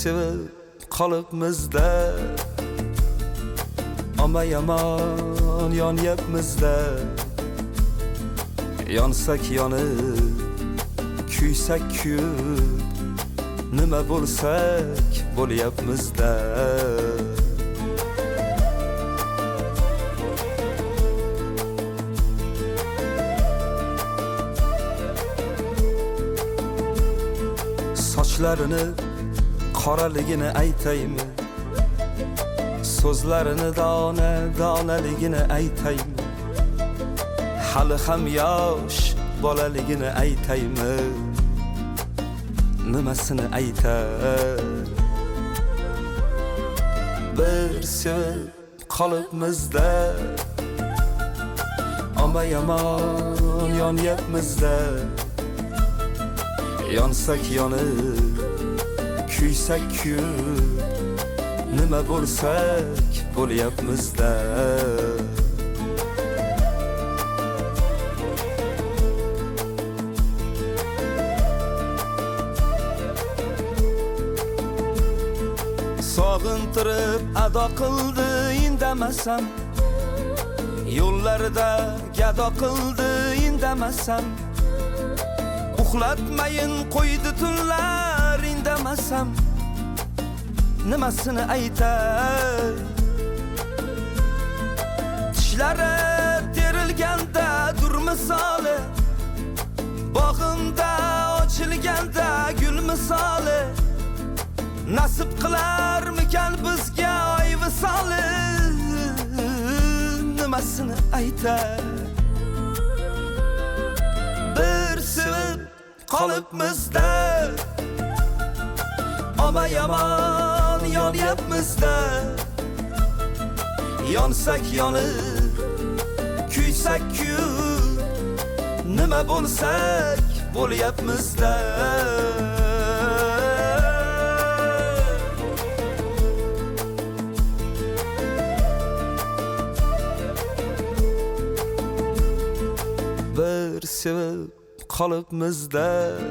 sevib qolibmizda, ama yomon yonyapmizda. Yonsak yonib, kuysak kuyib, nima bo'lsak bo'lyapmizda. Sochlarini qoraligini aytaymi, so'zlarini donaligini aytaymi, hali ham yosh bolaligini aytaymi, nimasini aytay? Bir sevib qolibmizda, ama yomon yonyapmizda. Yonsak yonib, kuysak kuyib, nima bo'lsak bo'lyapmizda. Sog'intirib ado qildi indamasam, yo'llarida gado qildi indamasam, uxlatmayin qo'ydi tunlar indamasam, nimasini aytay? Tishlari terilganda dur misoli, bog'imda ochilganda gul misoli, nasib qilarmikan bizga oy visoli, nimasini aytay? Bir sevib qolibmizda, ama yomon yonyapmizda. Yonsak yonib, kuysak kuyib, nima bo'lsak bo'lyapmizda. Bir sevib qolibmizda,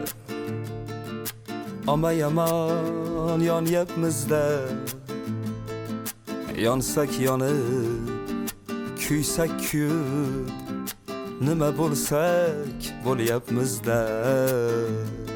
ama yomon yonyapmizda. Yonsak yonib, kuysak kuyib, nima bo'lsak bo'lyapmizda.